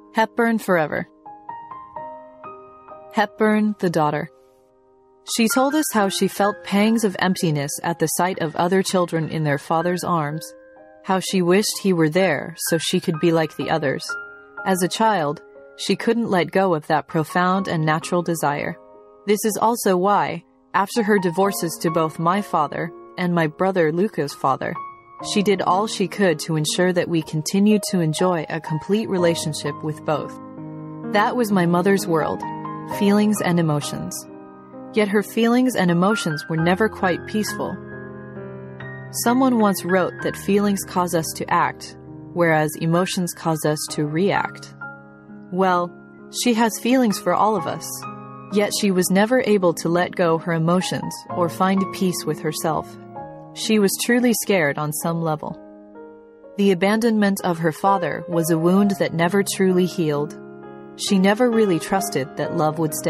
Hepburn forever. Hepburn, the daughter. She told us how she felt pangs of emptiness at the sight of other children in their father's arms, how she wished he were there so she could be like the others. As a child, she couldn't let go of that profound and natural desire. This is also why, after her divorces to both my father and my brother Luca's father, she did all she could to ensure that we continued to enjoy a complete relationship with both. That was my mother's world, feelings and emotions. Yet her feelings and emotions were never quite peaceful. Someone once wrote that feelings cause us to act, whereas emotions cause us to react. Well, she has feelings for all of us, yet she was never able to let go her emotions or find peace with herself. She was truly scared on some level. The abandonment of her father was a wound that never truly healed. She never really trusted that love would stay.